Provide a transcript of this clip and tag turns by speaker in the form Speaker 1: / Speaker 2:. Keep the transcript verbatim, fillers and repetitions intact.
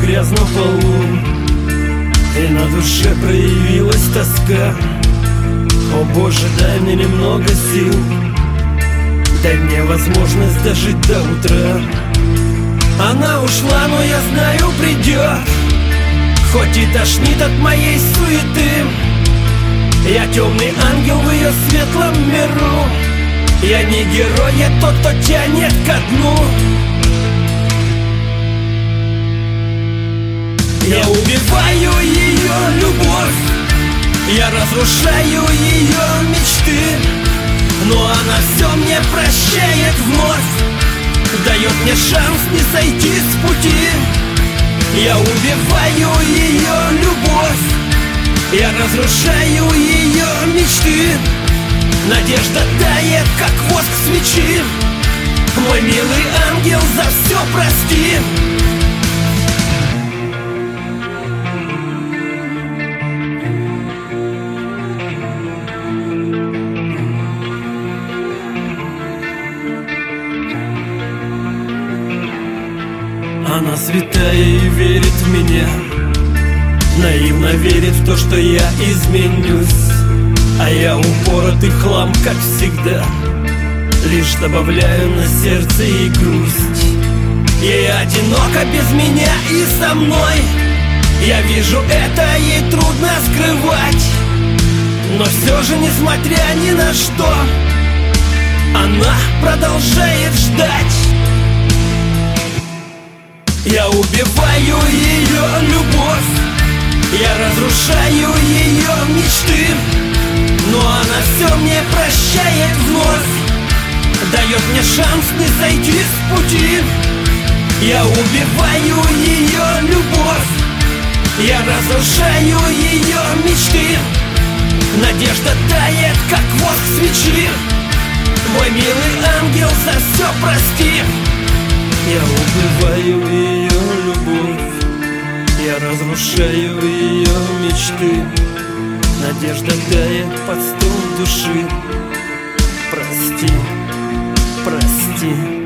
Speaker 1: грязном полу, и на душе проявилась тоска. О Боже, дай мне немного сил, дай мне возможность дожить до утра. Она ушла, но я знаю, придет, хоть и тошнит от моей суеты. Я темный ангел в ее светлом миру, я не герой, я тот, кто тянет ко дну. Я убиваю ее любовь, я разрушаю ее мечты, но она все мне прощает вновь, дает мне шанс не сойти с пути. Я убиваю ее любовь, я разрушаю ее мечты, надежда тает, как воск свечи. Мой милый ангел, за все прости. Она святая и верит в меня, наивно верит в то, что я изменюсь. А я упоротый хлам, как всегда, лишь добавляю на сердце и грусть. Ей одиноко без меня и со мной, я вижу, это ей трудно скрывать. Но все же, несмотря ни на что, она продолжает ждать. Я убиваю ее любовь, я разрушаю ее мечты, но она все мне прощает вновь, дает мне шанс не сойти с пути. Я убиваю ее любовь, я разрушаю ее мечты, надежда тает, как воск свечи. Мой милый ангел, за все прости. Я убиваю ее любовь, я разрушаю ее мечты, надежда тает под стол души. Прости, прости.